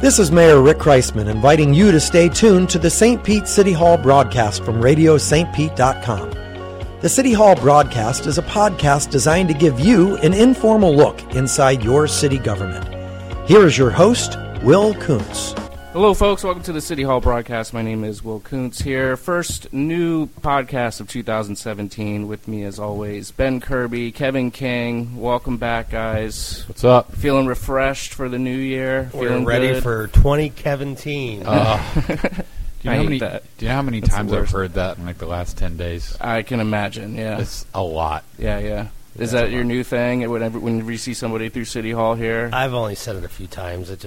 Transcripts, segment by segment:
This is Mayor Rick Kreisman inviting you to stay tuned to the St. Pete City Hall broadcast from RadioSt.Pete.com. The City Hall broadcast is a podcast designed to give you an informal look inside your city government. Here is your host, Will Kuntz. Hello, folks. Welcome to the City Hall broadcast. My name is Will Kuntz here. First new podcast of 2017. With me, as always, Ben Kirby, Kevin King. Welcome back, guys. What's up? Feeling refreshed for the new year? We're ready for 2017. Do you know how many times I've heard that in like the last 10 days? I can imagine, yeah. It's a lot. Yeah. Is that your new thing? Whenever you see somebody through City Hall here? I've only said it a few times. It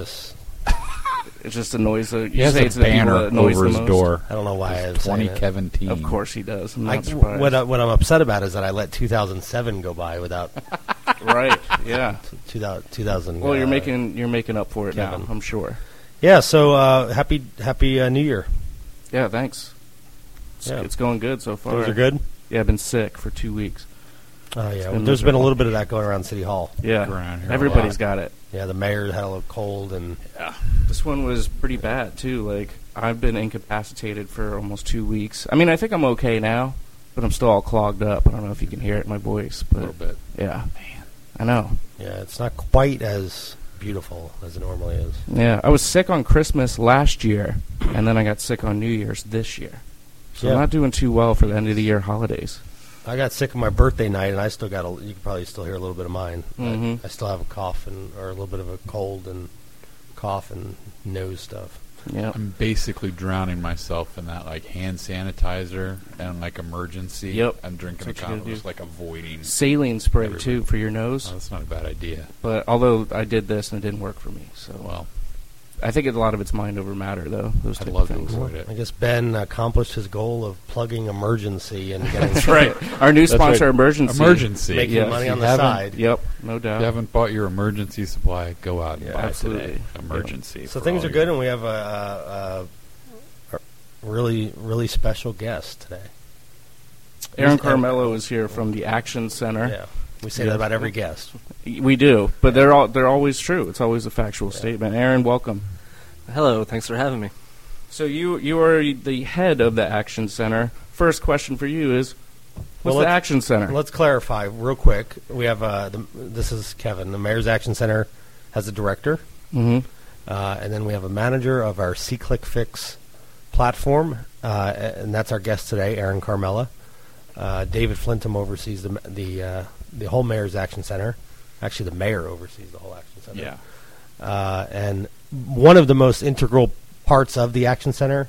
just annoys the. He has a banner over his door. I don't know why I was 20 Kevin Teen. Of course he does. I'm not surprised. What I'm upset about is that I let 2007 go by without. Right. Yeah. 2000. Well, you're making up for it Kevin. Now. I'm sure. Yeah. So happy New Year. Yeah. Thanks. It's going good so far. Things are good. Yeah, I've been sick for 2 weeks. Oh yeah. There's been a little bit of that going around City Hall. Yeah. Everybody's got it. Yeah, the mayor had a little cold, and this one was pretty bad too. Like, I've been incapacitated for almost 2 weeks. I mean, I think I'm okay now, but I'm still all clogged up. I don't know if you can hear it in my voice, but a little bit. Yeah, man, I know. Yeah, it's not quite as beautiful as it normally is. Yeah, I was sick on Christmas last year, and then I got sick on New Year's this year. So I'm not doing too well for the end of the year holidays. I got sick on my birthday night, and I still got you can probably still hear a little bit of mine. Mm-hmm. I still have a cough or a little bit of a cold and cough and nose stuff. Yeah, I'm basically drowning myself in that like hand sanitizer and like emergency. Yep, I'm drinking a cup, just like avoiding saline spray too for your nose. Oh, that's not a bad idea. But although I did this and it didn't work for me, so I think a lot of it's mind over matter, though. I'd love to avoid it. I guess Ben accomplished his goal of plugging Emergency and getting That's right. Our new sponsor, Emergency. Making money on the side. Yep, no doubt. If you haven't bought your emergency supply, go out and buy it today. Emergency. So things are good, and we have a really, really special guest today. Aaron Carmelo is here from the Action Center. Yeah. We say that about every guest. We do, but they're always true. It's always a factual statement. Aaron, welcome. Hello, thanks for having me. So you are the head of the Action Center. First question for you is, what's the Action Center? Let's clarify real quick. We have this is Kevin. The Mayor's Action Center has a director, and then we have a manager of our C-Click-Fix platform, and that's our guest today, Aaron Carmella. David Flintham oversees the whole Mayor's Action Center. Actually, the mayor oversees the whole Action Center. Yeah. And one of the most integral parts of the Action Center,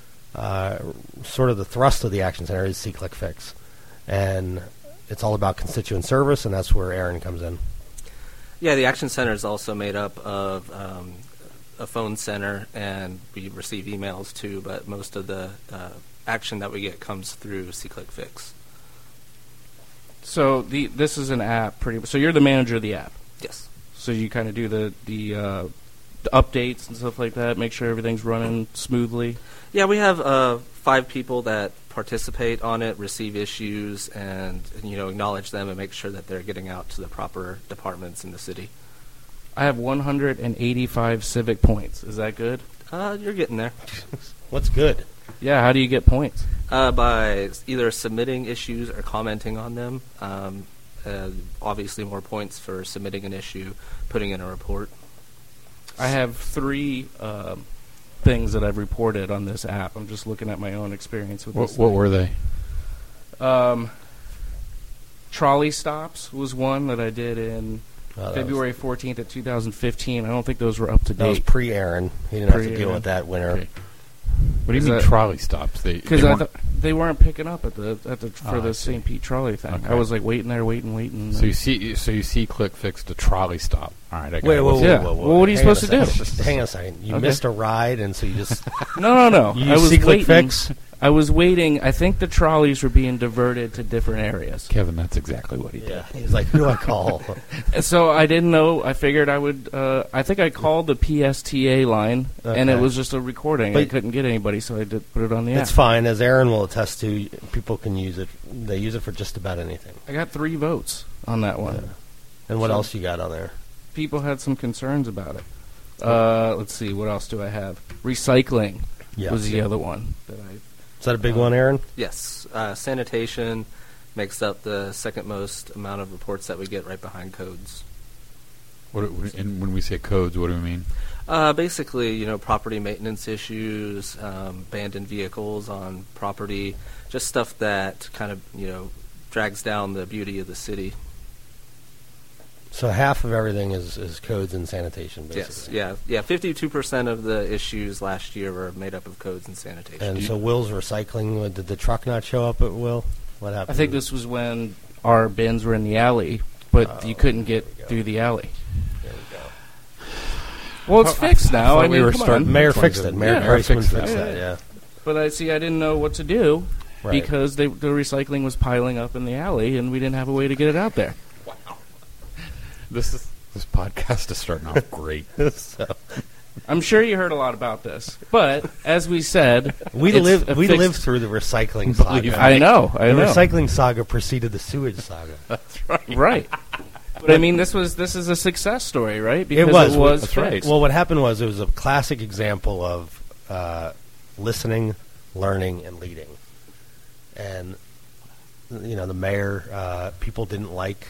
sort of the thrust of the Action Center, is C-Click-Fix. And it's all about constituent service, and that's where Aaron comes in. Yeah, the Action Center is also made up of a phone center, and we receive emails too, but most of the action that we get comes through C-Click-Fix. So this is an app, so you're the manager of the app. Yes. So you kind of do the updates and stuff like that, make sure everything's running smoothly. Yeah, we have 5 people that participate on it, receive issues, and acknowledge them and make sure that they're getting out to the proper departments in the city. I have 185 civic points. Is that good? You're getting there. What's good? Yeah, how do you get points? By either submitting issues or commenting on them. Obviously, more points for submitting an issue, putting in a report. I have 3 things that I've reported on this app. I'm just looking at my own experience with this. What were they? Trolley stops was one that I did in February 14th of 2015. I don't think those were up to date. That was pre-Aaron. He didn't have to deal with that winter. Okay. What do you mean trolley stops? Because I thought they weren't picking up for the St. Pete trolley thing. Okay. I was like waiting there, waiting. So you see Click-Fix the trolley stop. All right. Wait. Well, what are you supposed to do? Hang on a second. You missed a ride, and so you just no. You see Click-Fix. I was waiting. I think the trolleys were being diverted to different areas. Kevin, that's exactly what he did. He's like, who do I call? So I didn't know. I figured I would. I think I called the PSTA line, and it was just a recording. I couldn't get anybody, so I did put it on the app. It's fine. As Aaron will attest to, people can use it. They use it for just about anything. I got 3 votes on that one. Yeah. And what else you got on there? People had some concerns about it. Let's see, what else do I have? Recycling was the other one that I. Is that a big one, Aaron? Yes. Sanitation makes up the second most amount of reports that we get, right behind codes. And when we say codes, what do we mean? Basically, property maintenance issues, abandoned vehicles on property, just stuff that kind of, drags down the beauty of the city. So half of everything is codes and sanitation, basically. Yes, yeah. 52% of the issues last year were made up of codes and sanitation. And so Will's Recycling, did the truck not show up at Will? What happened? I think this was when our bins were in the alley, but you couldn't get through the alley. There we go. Well, it's fixed now. I mean, Mayor fixed it. Mayor Kreisman fixed fixed that. that, yeah. But I didn't know what to do Right. because the recycling was piling up in the alley, and we didn't have a way to get it out there. This podcast is starting off great. So, I'm sure you heard a lot about this, but as we said, we lived through the recycling saga. I know. The recycling saga preceded the sewage saga. That's right. Right. But I mean, this is a success story, right? Because it was. That's right. fixed. Well, what happened was it was a classic example of listening, learning, and leading. And the mayor, people didn't like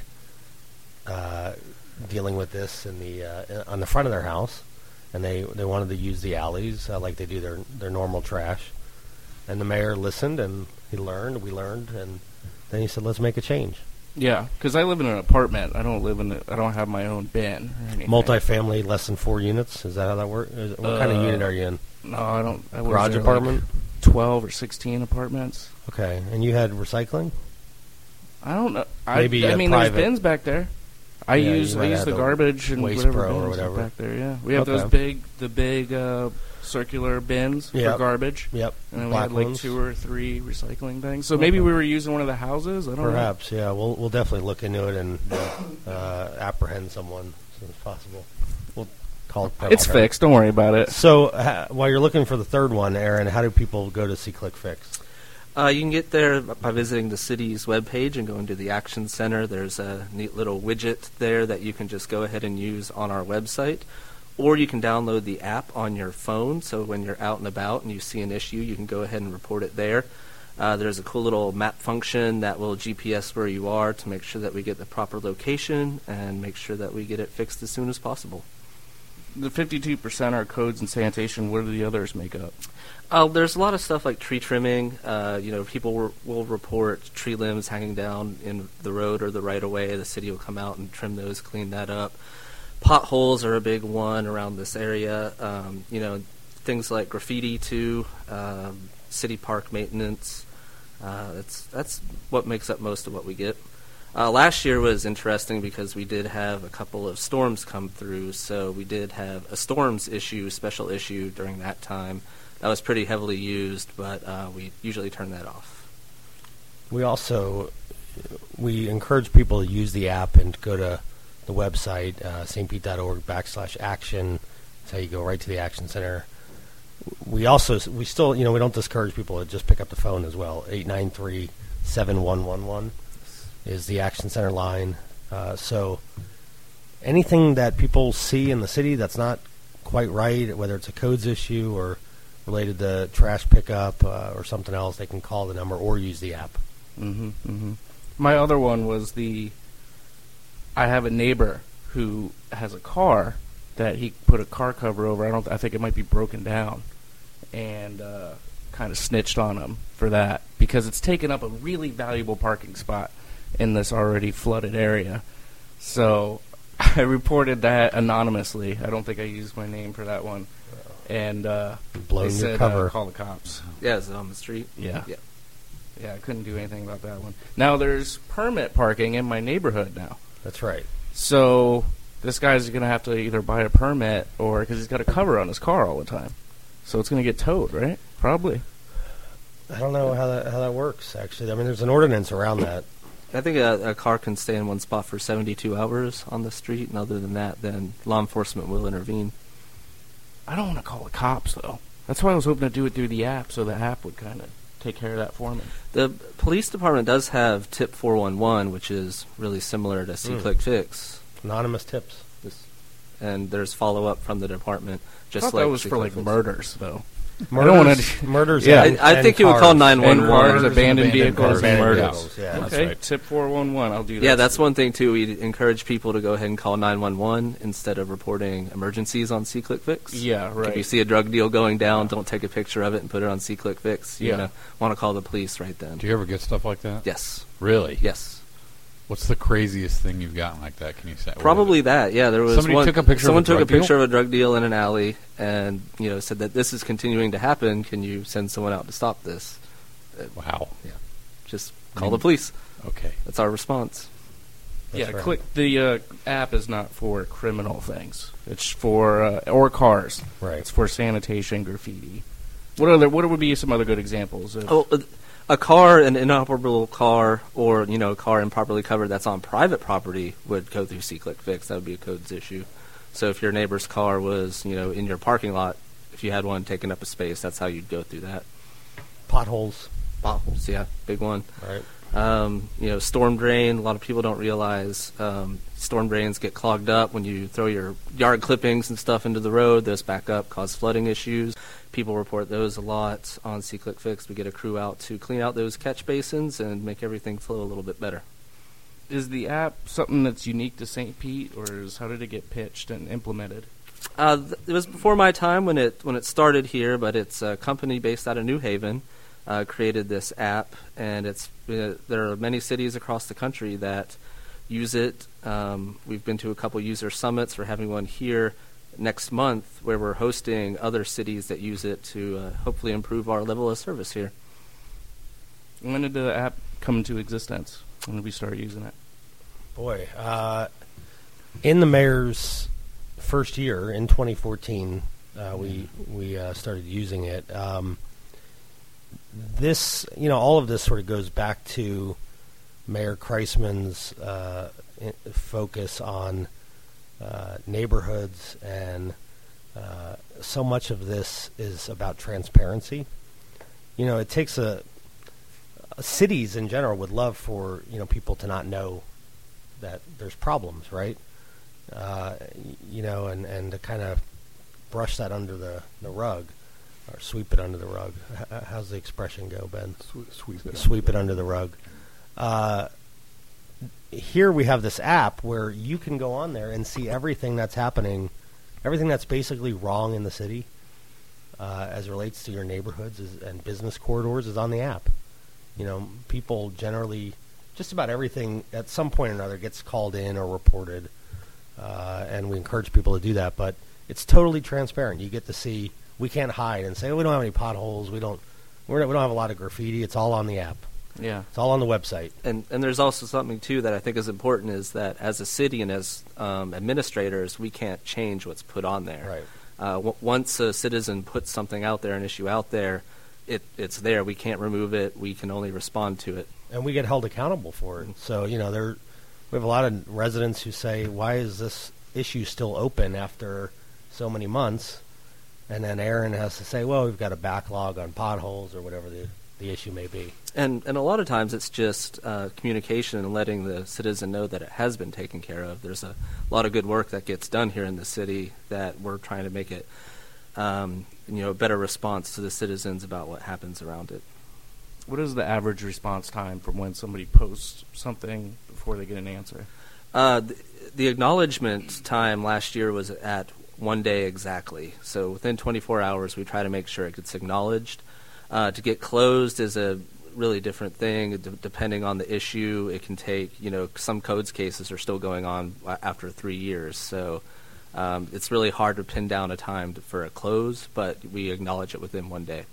dealing with this in the on the front of their house, and they wanted to use the alleys like they do their normal trash. And the mayor listened, and we learned, and then he said, "Let's make a change." Yeah, because I live in an apartment. I don't have my own bin or anything. Multifamily, less than 4 units. Is that how that works? What kind of unit are you in? No, I don't. Garage apartment? 12 or 16 apartments. Okay, and you had recycling? I don't know. Maybe I mean, private. there's bins back there. I Yeah, use you might have the the garbage and Waste whatever Pro or bins whatever. back there. Yeah, we have Okay. the big circular bins Yep. for garbage. Yep. And then we Black had like ones? 2 or 3 recycling things. So maybe we were using one of the houses. I don't know. Perhaps, yeah. We'll definitely look into it and apprehend someone as soon as possible. We'll call it. It's fixed. Don't worry about it. So while you're looking for the third one, Aaron, how do people go to SeeClickFix? You can get there by visiting the city's webpage and going to the Action Center. There's a neat little widget there that you can just go ahead and use on our website. Or you can download the app on your phone, so when you're out and about and you see an issue, you can go ahead and report it there. There's a cool little map function that will GPS where you are to make sure that we get the proper location and make sure that we get it fixed as soon as possible. The 52% are codes and sanitation. What do the others make up? There's a lot of stuff like tree trimming. People will report tree limbs hanging down in the road or the right-of-way. The city will come out and trim those, clean that up. Potholes are a big one around this area. Things like graffiti too, city park maintenance. That's what makes up most of what we get. Last year was interesting because we did have a couple of storms come through, so we did have a storms special issue during that time. That was pretty heavily used, but we usually turn that off. We encourage people to use the app and go to the website, stpete.org/action. That's how you go right to the Action Center. We still, we don't discourage people to just pick up the phone as well. 893-7111 is the Action Center line. So anything that people see in the city that's not quite right, whether it's a codes issue or related to trash pickup or something else, they can call the number or use the app. Mm-hmm, mm-hmm. My other one was I have a neighbor who has a car that he put a car cover over. I think it might be broken down, and kind of snitched on him for that because it's taken up a really valuable parking spot in this already flooded area. So I reported that anonymously. I don't think I used my name for that one. And they Blown your said, cover. call the cops. Yeah, is it on the street? Yeah. Yeah. Yeah, I couldn't do anything about that one. Now there's permit parking in my neighborhood now. That's right. So this guy's going to have to either buy a permit or because he's got a cover on his car all the time. So it's going to get towed, right? Probably. I don't know how that works, actually. I mean, there's an ordinance around that. I think a car can stay in one spot for 72 hours on the street, and other than that, then law enforcement will intervene. I don't want to call the cops, though. That's why I was hoping to do it through the app, so the app would kind of take care of that for me. The police department does have Tip 411, which is really similar to SeeClickFix. Anonymous tips. and there's follow-up from the department. I Just thought like that was for like C-Click Fix. murders, though. Murders. Yeah. I think you would call 911. And cars, Murders, abandoned vehicles, and abandoned murders. vehicles. Yeah. That's Okay, right. tip 411. I'll do that. Yeah, that's one thing too. We encourage people to go ahead and call 911 instead of reporting emergencies on C-Click Fix. Yeah, If right. you see a drug deal going down, don't take a picture of it and put it on C-Click Fix. You're Yeah. gonna want to call the police right then. Do you ever get stuff like that? Yes. Really? Yes. What's the craziest thing you've gotten like that? Can you say? Probably that. Yeah, there was Somebody one. took a picture of Someone a took a drug deal? picture of a drug deal in an alley, and said that this is continuing to happen. Can you send someone out to stop this? Wow. Just call the police. Okay. That's our response. Yeah, That's right. click. The app is not for criminal things. It's for or cars. Right. It's for sanitation, graffiti. What would be some other good examples? Of, Oh, a car, an inoperable car, or a car improperly covered that's on private property would go through C-Click Fix. That would be a codes issue. So if your neighbor's car was in your parking lot, if you had one taking up a space, that's how you'd go through that. Potholes. Potholes, yeah, big one. Right. Storm drain. A lot of people don't realize storm drains get clogged up when you throw your yard clippings and stuff into the road. Those back up, cause flooding issues. People report those a lot on C-Click Fix. We get a crew out to clean out those catch basins and make everything flow a little bit better. is the app something that's unique to St. Pete, or how did it get pitched and implemented? It was before my time when it started here, but it's a company based out of New Haven. Created this app, and there are many cities across the country that use it. We've been to a couple user summits. We're having one here next month where we're hosting other cities that use it to hopefully improve our level of service here. When did the app come into existence? When did we start using it? Boy, in the mayor's first year in 2014, we started using it. This, all of this sort of goes back to Mayor Kreisman's focus on neighborhoods, and so much of this is about transparency. It takes cities in general would love for people to not know that there's problems, right? And to kind of brush that under the rug. Or sweep it under the rug. How's the expression go, Ben? Sweep it under the rug. Here we have this app where you can go on there and see everything that's happening, everything that's basically wrong in the city as relates to your neighborhoods and business corridors is on the app. People generally, just about everything at some point or another gets called in or reported, and we encourage people to do that. But it's totally transparent. You get to see. We can't hide and say, we don't have any potholes. We don't have a lot of graffiti. It's all on the app. Yeah. It's all on the website. And there's also something, too, that I think is important is that as a city and as administrators, we can't change what's put on there. Right. Once a citizen puts something out there, an issue out there, it's there. We can't remove it. We can only respond to it. And we get held accountable for it. So, we have a lot of residents who say, why is this issue still open after so many months? And then Aaron has to say, well, we've got a backlog on potholes or whatever the issue may be. And a lot of times it's just communication and letting the citizen know that it has been taken care of. There's a lot of good work that gets done here in the city that we're trying to make it a better response to the citizens about what happens around it. What is the average response time from when somebody posts something before they get an answer? The acknowledgement time last year was at 1 day exactly. So within 24 hours, we try to make sure it gets acknowledged. To get closed is a really different thing. Depending on the issue, it can take, some codes cases are still going on after 3 years. So it's really hard to pin down a time for a close, but we acknowledge it within 1 day.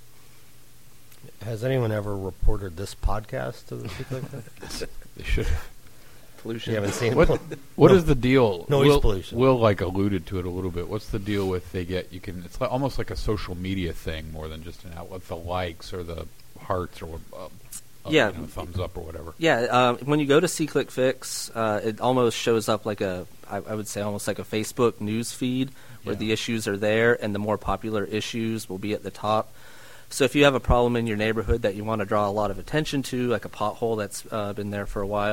Has anyone ever reported this podcast to the Secret? They should have. Pollution. You haven't seen What No. is the deal? Noise pollution. Will alluded to it a little bit. What's the deal with it's almost like a social media thing more than just an outlet, the likes or the hearts or thumbs up or whatever. Yeah, when you go to C-Click Fix, it almost shows up like I would say almost like a Facebook news feed where the issues are there and the more popular issues will be at the top. So if you have a problem in your neighborhood that you want to draw a lot of attention to, like a pothole that's been there for a while,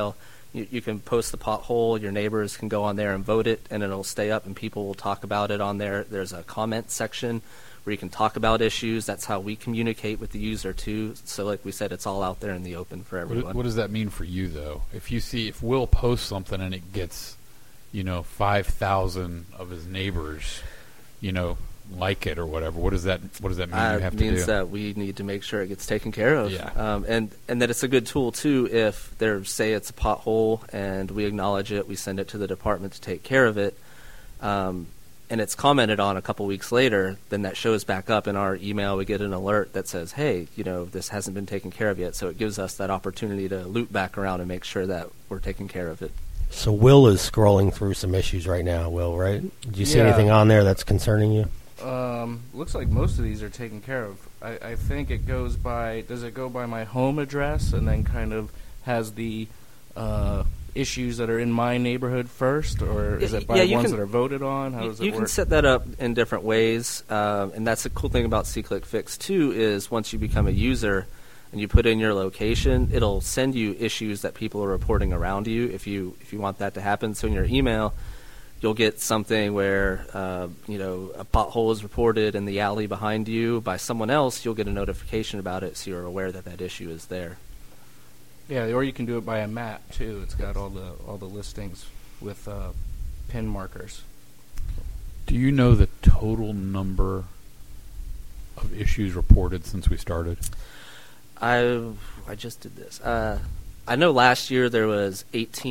You can post the pothole, your neighbors can go on there and vote it, and it'll stay up, and people will talk about it on there. There's a comment section where you can talk about issues. That's how we communicate with the user, too. So like we said, it's all out there in the open for everyone. What does that mean for you, though? If Will posts something and it gets, 5,000 of his neighbors, like it or whatever, what does that mean you have to do? It means that we need to make sure it gets taken care of. Yeah. And that it's a good tool, too, if say it's a pothole and we acknowledge it, we send it to the department to take care of it, and it's commented on a couple weeks later, then that shows back up in our email. We get an alert that says, hey, this hasn't been taken care of yet. So it gives us that opportunity to loop back around and make sure that we're taking care of it. So Will is scrolling through some issues right now, Will, right? Do you see anything on there that's concerning you? Looks like most of these are taken care of. I think it goes by, does it go by my home address and then kind of has the issues that are in my neighborhood first, or is it by ones that are voted on? How does it work? You can set that up in different ways, and that's the cool thing about SeeClick Fix, too, is once you become a user and you put in your location, it'll send you issues that people are reporting around you if you want that to happen. So in your email, you'll get something where, a pothole is reported in the alley behind you by someone else. You'll get a notification about it, so you're aware that issue is there. Yeah, or you can do it by a map too. It's got all the listings with pin markers. Do you know the total number of issues reported since we started? I just did this. I know last year there was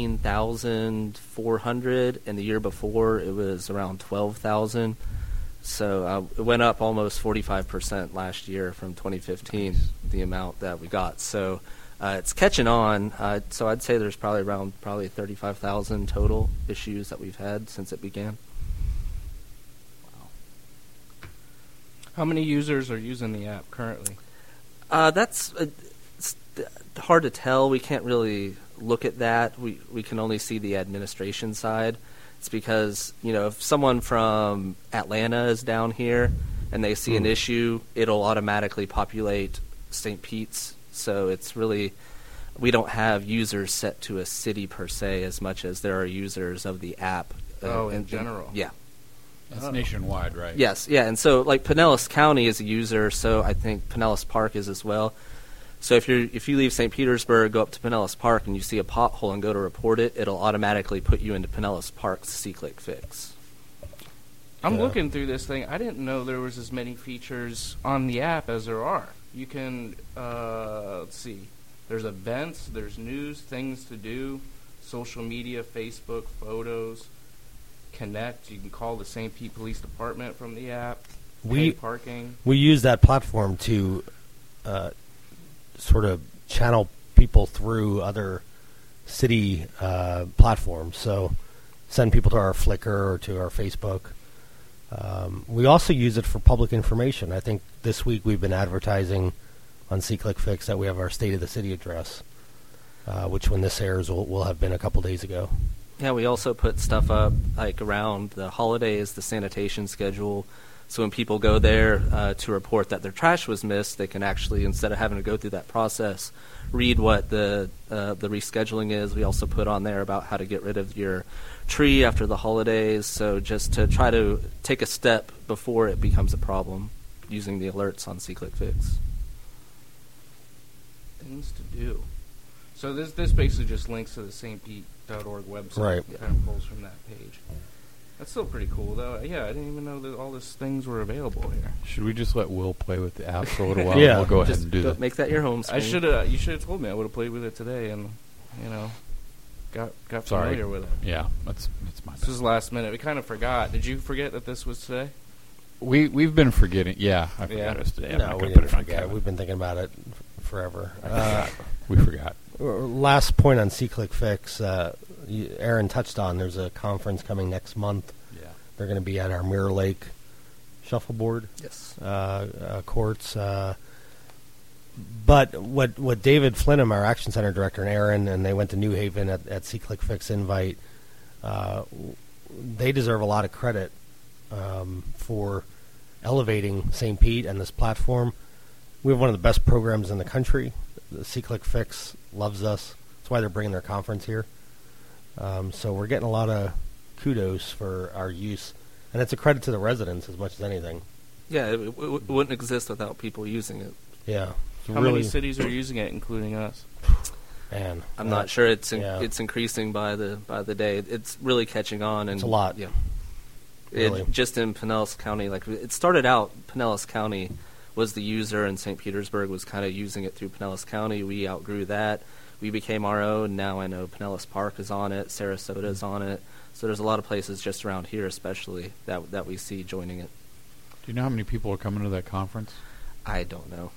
18,400, and the year before it was around 12,000. So it went up almost 45% last year from 2015, nice. The amount that we got. So it's catching on. So I'd say there's probably 35,000 total issues that we've had since it began. Wow. How many users are using the app currently? That's it's hard to tell. We can't really look at that. We can only see the administration side. It's because, if someone from Atlanta is down here and they see an issue, it'll automatically populate St. Pete's. So it's really, we don't have users set to a city per se as much as there are users of the app. In general? Yeah. That's nationwide, right? Yes, yeah. And so, Pinellas County is a user, so I think Pinellas Park is as well. So if you leave St. Petersburg, go up to Pinellas Park, and you see a pothole and go to report it, it'll automatically put you into Pinellas Park's SeeClick Fix. I'm looking through this thing. I didn't know there was as many features on the app as there are. You can, let's see, there's events, there's news, things to do, social media, Facebook, photos, connect. You can call the St. Pete Police Department from the app, pay parking. We use that platform to sort of channel people through other city platforms. So send people to our Flickr or to our Facebook. We also use it for public information. I think this week we've been advertising on SeeClick Fix that we have our State of the City address, which when this airs will have been a couple days ago. Yeah, we also put stuff up around the holidays, the sanitation schedule. So when people go there to report that their trash was missed, they can actually, instead of having to go through that process, read what the rescheduling is. We also put on there about how to get rid of your tree after the holidays. So just to try to take a step before it becomes a problem using the alerts on SeeClick Fix. Things to do. So this basically just links to the stpete.org website. Right. It kind of pulls from that page. That's still pretty cool, though. Yeah, I didn't even know that all these things were available here. Should we just let Will play with the app for a little while? Yeah. We'll go ahead and do that. Make that your home screen. You should have told me. I would have played with it today and, got familiar with it. Yeah, that's my bad. This was last minute. We kind of forgot. Did you forget that this was today? We've been forgetting. Yeah, I forgot it was today. I'm No, not we gonna didn't put it on forget. Kevin. We've been thinking about it forever. We forgot. Last point on SeeClick Fix, Aaron touched on, there's a conference coming next month. Yeah. They're going to be at our Mirror Lake shuffleboard courts. But what David Flinham, our Action Center director, and Aaron, and they went to New Haven at SeeClick Fix invite, they deserve a lot of credit for elevating St. Pete and this platform. We have one of the best programs in the country. The SeeClick Fix loves us. That's why they're bringing their conference here. So we're getting a lot of kudos for our use, and it's a credit to the residents as much as anything. Yeah, it wouldn't exist without people using it. Yeah. How many cities are using it, including us? Man, I'm not sure. It's increasing by the day. It's really catching on, and it's a lot. Yeah. Really. Just in Pinellas County, like it started out, Pinellas County was the user, and St. Petersburg was kind of using it through Pinellas County. We outgrew that. We became our own. Now I know Pinellas Park is on it, Sarasota is on it. So there's a lot of places just around here, especially that we see joining it. Do you know how many people are coming to that conference? I don't know.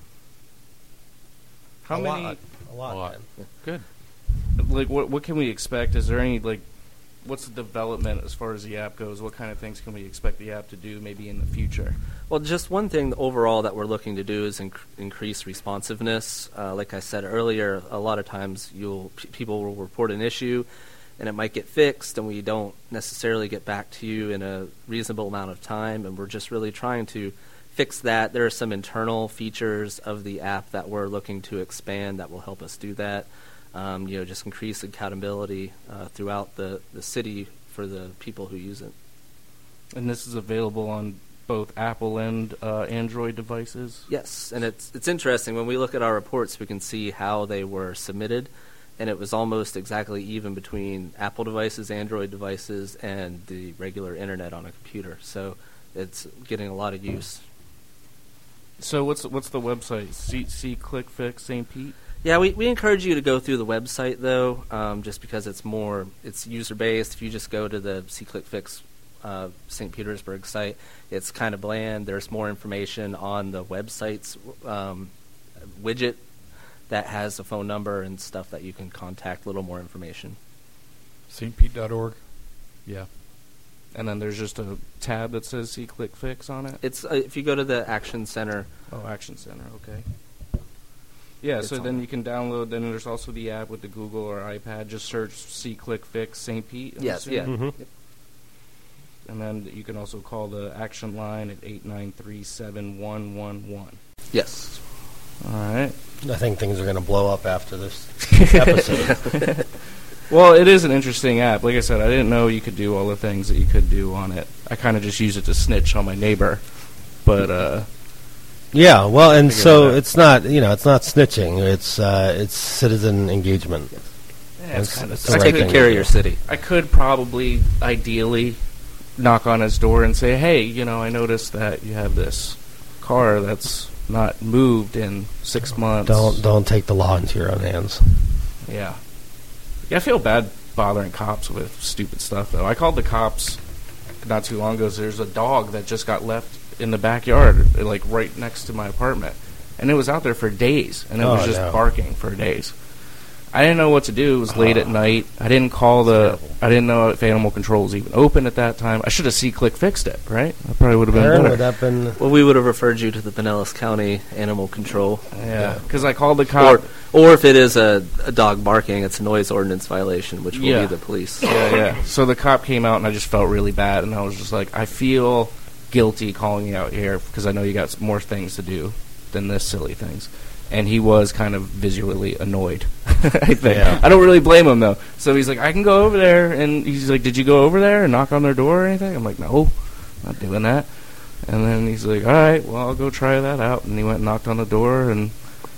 How many? A lot. Yeah. Good. Like, what can we expect? Is there any, like, what's the development as far as the app goes? What kind of things can we expect the app to do maybe in the future? Well, just one thing overall that we're looking to do is increase responsiveness. Like I said earlier, a lot of times people will report an issue, and it might get fixed, and we don't necessarily get back to you in a reasonable amount of time, and we're just really trying to fix that. There are some internal features of the app that we're looking to expand that will help us do that. Just increase accountability throughout the city for the people who use it. And this is available on both Apple and Android devices? Yes, and it's interesting. When we look at our reports, we can see how they were submitted, and it was almost exactly even between Apple devices, Android devices, and the regular internet on a computer. So it's getting a lot of use. So what's the website? See Click Fix St. Pete? Yeah, we encourage you to go through the website, though, just because it's user-based. If you just go to the SeeClickFix St. Petersburg site, it's kind of bland. There's more information on the website's widget that has a phone number and stuff that you can contact, a little more information. stpete.org? Yeah. And then there's just a tab that says SeeClickFix on it? It's if you go to the Action Center. Oh, Action Center, okay. Yeah, so then you can download, then there's also the app with the Google or iPad. Just search SeeClickFix St. Pete. Yes, yeah. Mm-hmm. And then you can also call the action line at 893-7111. Yes. All right. I think things are going to blow up after this episode. Well, it is an interesting app. Like I said, I didn't know you could do all the things that you could do on it. I kind of just use it to snitch on my neighbor. But, yeah, well, and so it's not snitching. It's citizen engagement. yeah, it's kind of taking care of your city. I could probably, ideally, knock on his door and say, hey, I noticed that you have this car that's not moved in 6 months. Don't take the law into your own hands. Yeah. Yeah, I feel bad bothering cops with stupid stuff, though. I called the cops not too long ago. There's a dog that just got left in the backyard, like right next to my apartment. And it was out there for days, and it was just barking for days. I didn't know what to do. It was late at night. I didn't I didn't know if animal control was even open at that time. I should have SeeClick-Fixed it, right? That probably would have been better. Well, we would have referred you to the Pinellas County Animal Control. Yeah, because I called the cop. Or if it is a dog barking, it's a noise ordinance violation, which will be the police. Yeah. So the cop came out, and I just felt really bad, and I was just like, I feel guilty calling you out here because I know you got more things to do than this silly things. And he was kind of visually annoyed, I think. Yeah. I don't really blame him, though. So he's like, I can go over there. And he's like, did you go over there and knock on their door or anything? I'm like, no, not doing that. And then he's like, all right, well, I'll go try that out. And he went and knocked on the door, and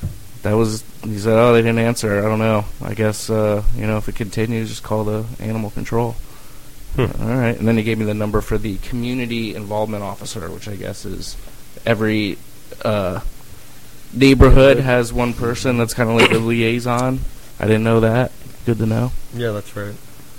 he said, oh, they didn't answer. I don't know. I guess, if it continues, just call the animal control. All right. And then he gave me the number for the community involvement officer, which I guess is every neighborhood has one person that's kind of like a liaison. I didn't know that. Good to know. Yeah, that's right.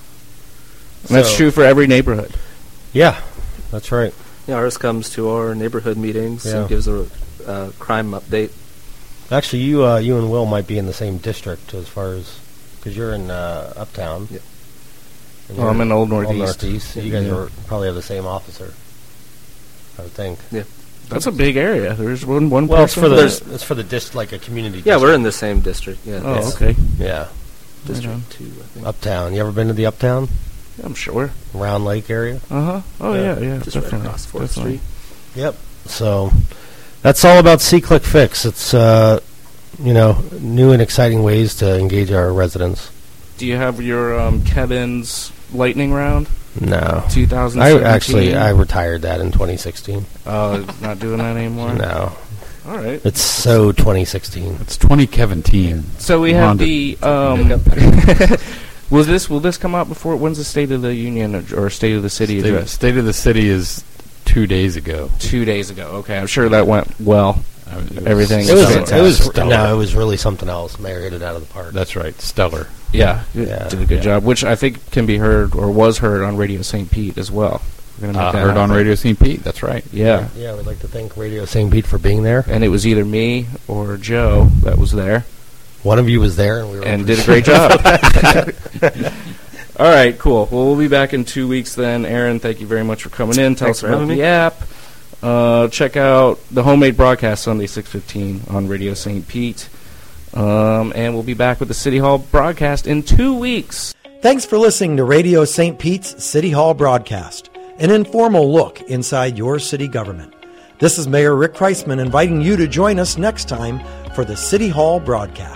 And that's true for every neighborhood. Yeah, that's right. Yeah, ours comes to our neighborhood meetings and gives a crime update. Actually, you and Will might be in the same district as far as, because you're in Uptown. Yeah. Well, I'm in Old Northeast. So you guys probably have the same officer, I would think. Yeah. That's a big area. There's one person. Well, it's for the like a community district. Yeah, we're in the same district. Yeah. Oh, okay. Yeah. District 2, I think. Uptown. You ever been to the Uptown? Yeah, I'm sure. Round Lake area? Uh-huh. Oh, yeah. Just definitely. Right across 4th Street. Yep. So that's all about SeeClickFix. It's, new and exciting ways to engage our residents. Do you have your Kevin's lightning round? No. 2017? I retired that in 2016. Oh, not doing that anymore? No. All right. It's so 2016. It's 2017. So we have the will this come out before? When's the State of the Union or State of the City address? State of the City is 2 days ago. 2 days ago. Okay, I'm sure that went well. Everything. It was really something else. Mayor hit it out of the park. That's right, stellar. Yeah, did a good job, which I think can be heard or was heard on Radio St. Pete as well. We're gonna make that heard on Radio St. Pete. That's right. Yeah. Yeah, we'd like to thank Radio St. Pete for being there. And it was either me or Joe that was there. One of you was there, and did a great job. All right, cool. Well, we'll be back in 2 weeks then. Aaron, thank you very much for coming in. Tell us about the app. Check out the Homemade Broadcast Sunday 6:15 on Radio St. Pete. And we'll be back with the City Hall broadcast in 2 weeks. Thanks for listening to Radio St. Pete's City Hall broadcast, an informal look inside your city government. This is Mayor Rick Kreisman inviting you to join us next time for the City Hall broadcast.